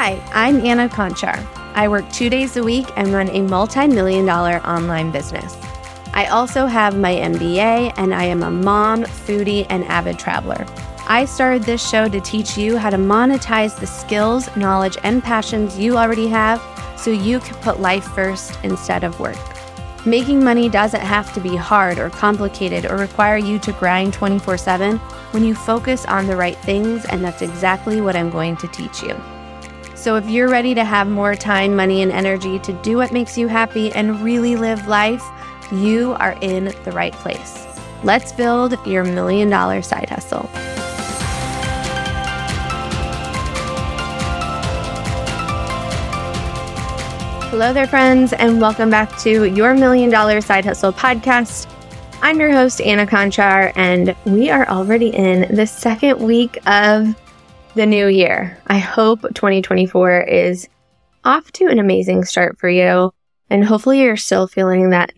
Hi, I'm Anna Conchar. I work 2 days a week and run a multi-million-dollar online business. I also have my MBA, and I am a mom, foodie, and avid traveler. I started this show to teach you how to monetize the skills, knowledge, and passions you already have so you can put life first instead of work. Making money doesn't have to be hard or complicated or require you to grind 24/7 when you focus on the right things, and that's exactly what I'm going to teach you. So if you're ready to have more time, money, and energy to do what makes you happy and really live life, you are in the right place. Let's build your $1 million side hustle. Hello there, friends, and welcome back to your $1 Million Side Hustle podcast. I'm your host, Anna Conchar, and we are already in the second week of the new year. I hope 2024 is off to an amazing start for you, and hopefully you're still feeling that,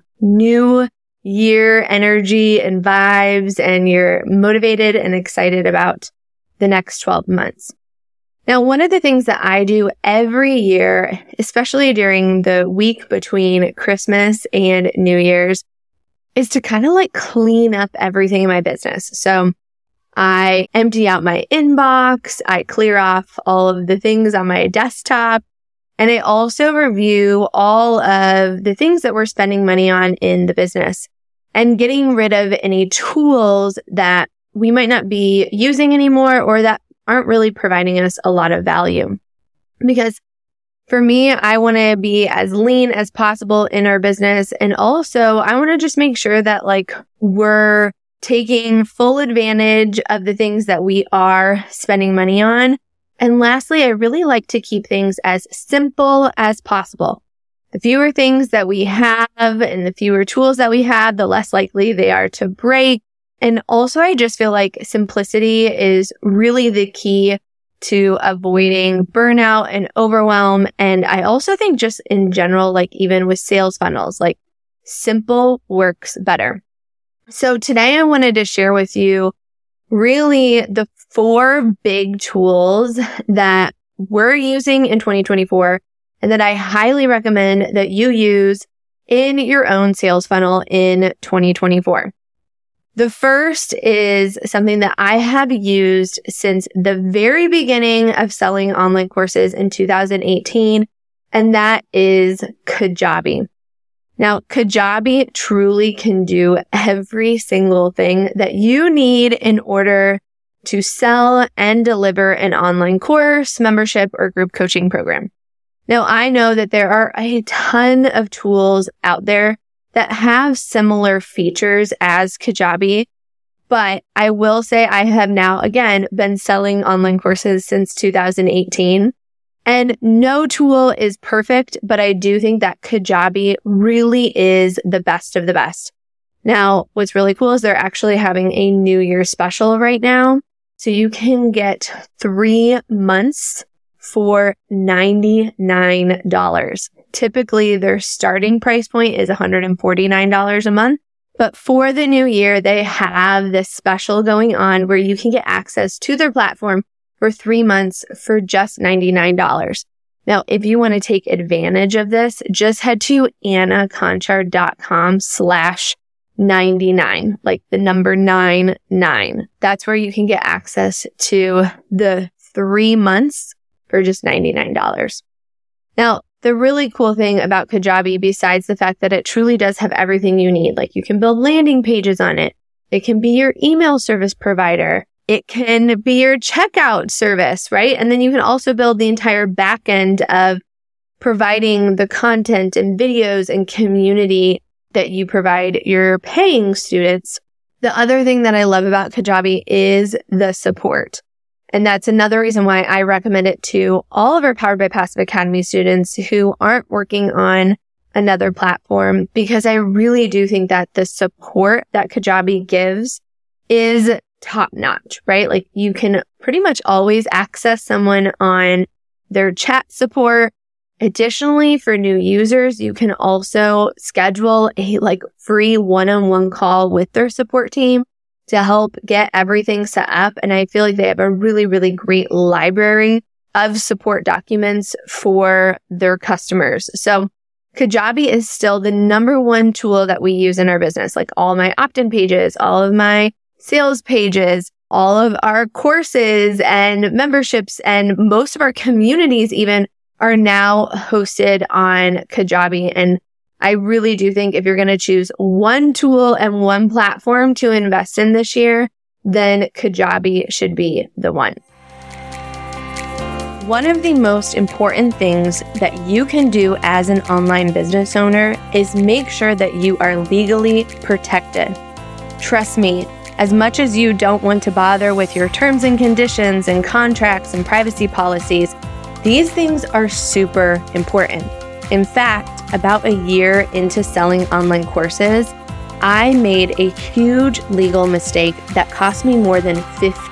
new year energy and vibes, and you're motivated and excited about the next 12 months. Now, one of the things that I do every year, especially during the week between Christmas and New Year's, is to kind of clean up everything in my business. So I empty out my inbox, I clear off all of the things on my desktop, and I also review all of the things that we're spending money on in the business and getting rid of any tools that we might not be using anymore or that aren't really providing us a lot of value. Because for me, I want to be as lean as possible in our business. And also I want to just make sure that we're taking full advantage of the things that we are spending money on. And lastly, I really like to keep things as simple as possible. The fewer things that we have and the fewer tools that we have, the less likely they are to break. And also, I just feel like simplicity is really the key to avoiding burnout and overwhelm. And I also think just in general, even with sales funnels, simple works better. So today I wanted to share with you really the 4 big tools that we're using in 2024 and that I highly recommend that you use in your own sales funnel in 2024. The first is something that I have used since the very beginning of selling online courses in 2018, and that is Kajabi. Now, Kajabi truly can do every single thing that you need in order to sell and deliver an online course, membership, or group coaching program. Now, I know that there are a ton of tools out there that have similar features as Kajabi, but I will say I have now, again, been selling online courses since 2018. And no tool is perfect, but I do think that Kajabi really is the best of the best. Now, what's really cool is they're actually having a New Year special right now. So you can get 3 months for $99. Typically, their starting price point is $149 a month. But for the new year, they have this special going on where you can get access to their platform for 3 months for just $99. Now, if you want to take advantage of this, just head to annaconchar.com/99, the number 99. That's where you can get access to the 3 months for just $99. Now, the really cool thing about Kajabi, besides the fact that it truly does have everything you need, you can build landing pages on it. It can be your email service provider. It can be your checkout service, right? And then you can also build the entire back end of providing the content and videos and community that you provide your paying students. The other thing that I love about Kajabi is the support. And that's another reason why I recommend it to all of our Powered by Passive Academy students who aren't working on another platform, because I really do think that the support that Kajabi gives is top notch, right? You can pretty much always access someone on their chat support. Additionally, for new users, you can also schedule a free one-on-one call with their support team to help get everything set up. And I feel like they have a really, really great library of support documents for their customers. So Kajabi is still the number one tool that we use in our business. Like all my opt-in pages, all of my sales pages, all of our courses and memberships, and most of our communities even are now hosted on Kajabi. And I really do think if you're going to choose one tool and one platform to invest in this year, then Kajabi should be the one. One of the most important things that you can do as an online business owner is make sure that you are legally protected. Trust me, as much as you don't want to bother with your terms and conditions and contracts and privacy policies, these things are super important. In fact, about a year into selling online courses, I made a huge legal mistake that cost me more than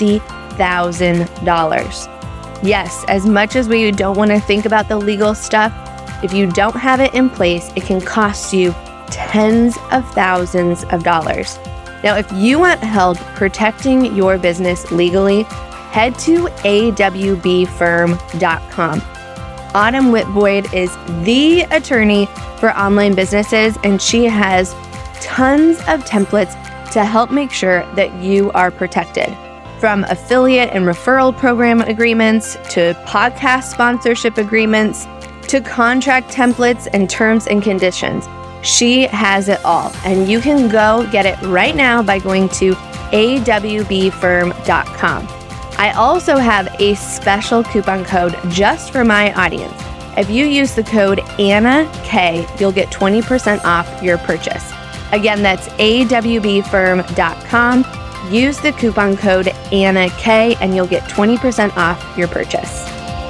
$50,000. Yes, as much as we don't want to think about the legal stuff, if you don't have it in place, it can cost you tens of thousands of dollars. Now, if you want help protecting your business legally, head to awbfirm.com. Autumn Whitboyd is the attorney for online businesses, and she has tons of templates to help make sure that you are protected. From affiliate and referral program agreements to podcast sponsorship agreements to contract templates and terms and conditions. She has it all, and you can go get it right now by going to awbfirm.com. I also have a special coupon code just for my audience. If you use the code ANNAK, you'll get 20% off your purchase. Again, that's awbfirm.com. Use the coupon code ANNAK and you'll get 20% off your purchase.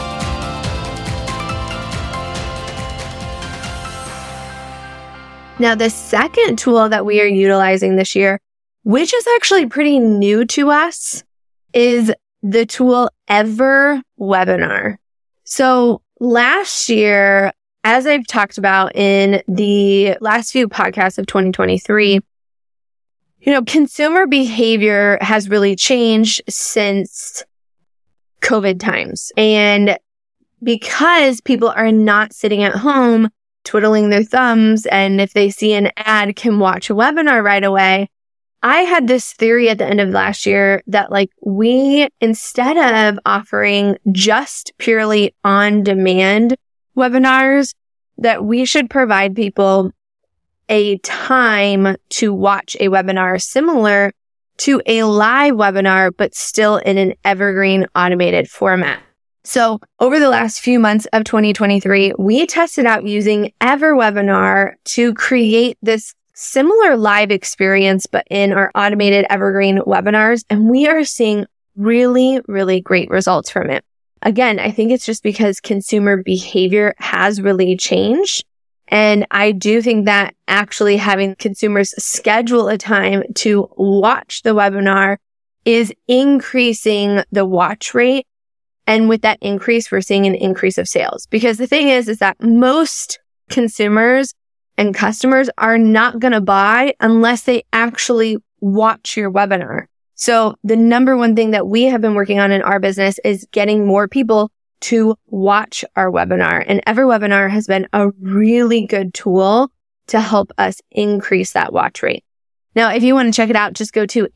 Now, the second tool that we are utilizing this year, which is actually pretty new to us, is the tool EverWebinar. So last year, as I've talked about in the last few podcasts of 2023, consumer behavior has really changed since COVID times. And because people are not sitting at home twiddling their thumbs, and if they see an ad, can watch a webinar right away, I had this theory at the end of last year that we, instead of offering just purely on-demand webinars, that we should provide people a time to watch a webinar similar to a live webinar, but still in an evergreen automated format. So over the last few months of 2023, we tested out using EverWebinar to create this similar live experience, but in our automated evergreen webinars. And we are seeing really, really great results from it. Again, I think it's just because consumer behavior has really changed. And I do think that actually having consumers schedule a time to watch the webinar is increasing the watch rate. And with that increase, we're seeing an increase of sales. Because the thing is that most consumers and customers are not going to buy unless they actually watch your webinar. So the number one thing that we have been working on in our business is getting more people to watch our webinar. And EverWebinar has been a really good tool to help us increase that watch rate. Now, if you want to check it out, just go to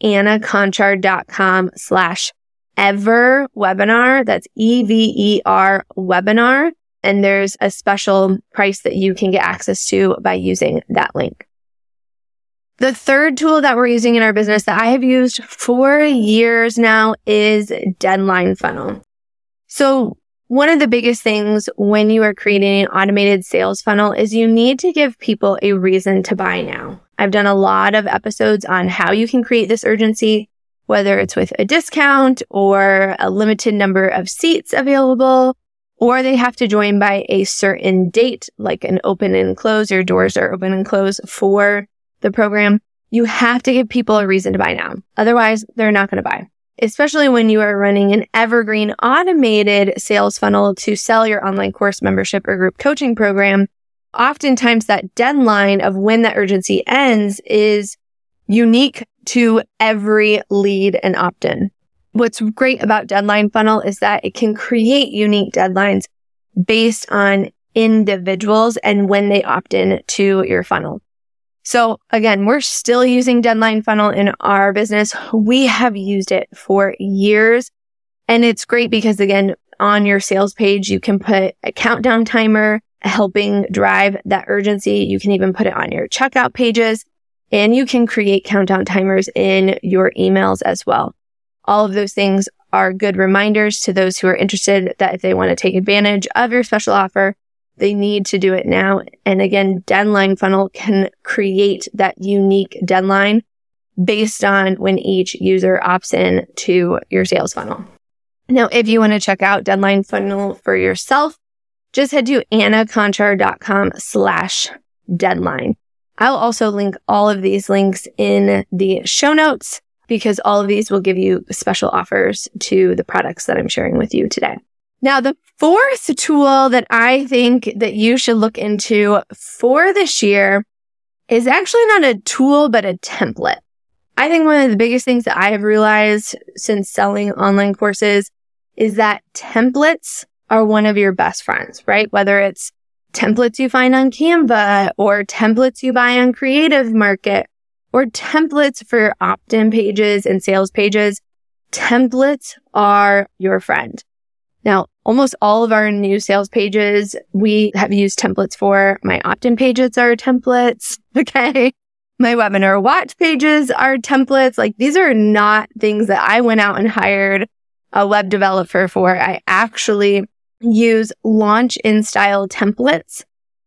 annaconchar.com/EverWebinar. That's EVER webinar. And there's a special price that you can get access to by using that link. The third tool that we're using in our business that I have used for years now is Deadline Funnel. So one of the biggest things when you are creating an automated sales funnel is you need to give people a reason to buy now. I've done a lot of episodes on how you can create this urgency, whether it's with a discount or a limited number of seats available, or they have to join by a certain date, like an open and close. Your doors are open and close for the program. You have to give people a reason to buy now. Otherwise, they're not going to buy. Especially when you are running an evergreen automated sales funnel to sell your online course, membership, or group coaching program. Oftentimes that deadline of when that urgency ends is unique to every lead and opt-in. what's great about Deadline Funnel is that it can create unique deadlines based on individuals and when they opt in to your funnel. So again, we're still using Deadline Funnel in our business. We have used it for years. And it's great because again, on your sales page, you can put a countdown timer helping drive that urgency. You can even put it on your checkout pages, and you can create countdown timers in your emails as well. All of those things are good reminders to those who are interested that if they want to take advantage of your special offer, they need to do it now. And again, Deadline Funnel can create that unique deadline based on when each user opts in to your sales funnel. Now, if you want to check out Deadline Funnel for yourself, just head to annaconchar.com/deadline. I'll also link all of these links in the show notes because all of these will give you special offers to the products that I'm sharing with you today. Now, the fourth tool that I think that you should look into for this year is actually not a tool, but a template. I think one of the biggest things that I have realized since selling online courses is that templates are one of your best friends, right? Whether it's templates you find on Canva or templates you buy on Creative Market or templates for opt-in pages and sales pages, templates are your friend. Now, almost all of our new sales pages, we have used templates for. My opt-in pages are templates, okay? My webinar watch pages are templates. Like, these are not things that I went out and hired a web developer for. I actually use Launch in Style templates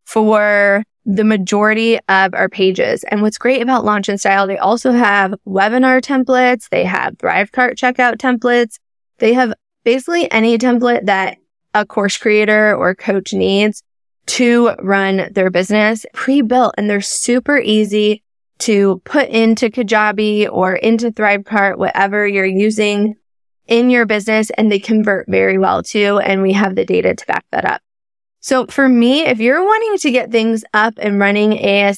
for the majority of our pages. And what's great about Launch in Style, they also have webinar templates. They have Thrivecart checkout templates. They have basically any template that a course creator or coach needs to run their business pre-built. And they're super easy to put into Kajabi or into Thrivecart, whatever you're using in your business, and they convert very well too. And we have the data to back that up. So for me, if you're wanting to get things up and running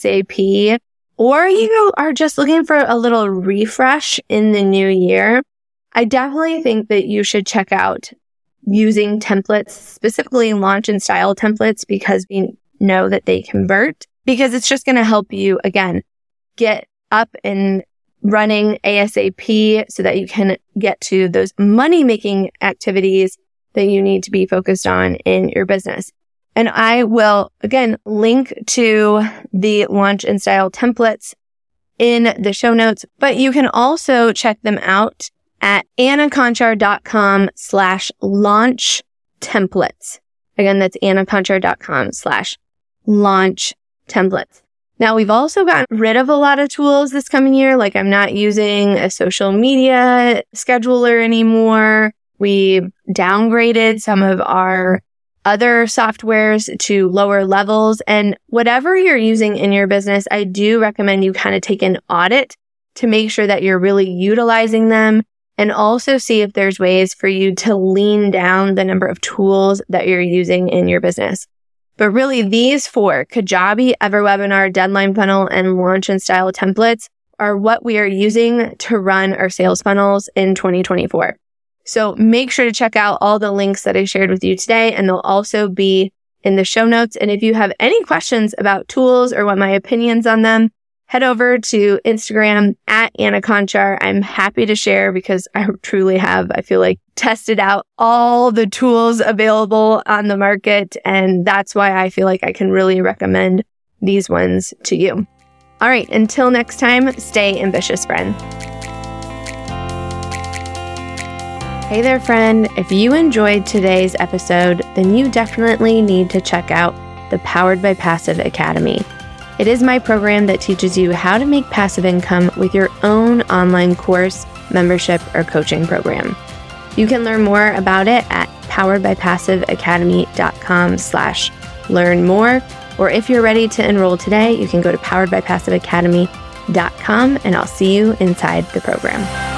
ASAP, or you are just looking for a little refresh in the new year, I definitely think that you should check out using templates, specifically Launch in Style templates, because we know that they convert, because it's just going to help you, again, get up and running ASAP so that you can get to those money-making activities that you need to be focused on in your business. And I will, again, link to the Launch in Style templates in the show notes, but you can also check them out at annaconchar.com/launch templates. Again, that's annaconchar.com/launch templates. Now, we've also gotten rid of a lot of tools this coming year. Like, I'm not using a social media scheduler anymore. We downgraded some of our other softwares to lower levels. And whatever you're using in your business, I do recommend you kind of take an audit to make sure that you're really utilizing them, and also see if there's ways for you to lean down the number of tools that you're using in your business. But really, these four, Kajabi, EverWebinar, Deadline Funnel, and Launch in Style templates, are what we are using to run our sales funnels in 2024. So make sure to check out all the links that I shared with you today, and they'll also be in the show notes. And if you have any questions about tools or want my opinions on them, head over to Instagram at Anna Conchar. I'm happy to share because I truly have, I feel like, tested out all the tools available on the market. And that's why I feel like I can really recommend these ones to you. All right, until next time, stay ambitious, friend. Hey there, friend. If you enjoyed today's episode, then you definitely need to check out the Powered by Passive Academy. It is my program that teaches you how to make passive income with your own online course, membership, or coaching program. You can learn more about it at poweredbypassiveacademy.com/learn more. Or if you're ready to enroll today, you can go to poweredbypassiveacademy.com, and I'll see you inside the program.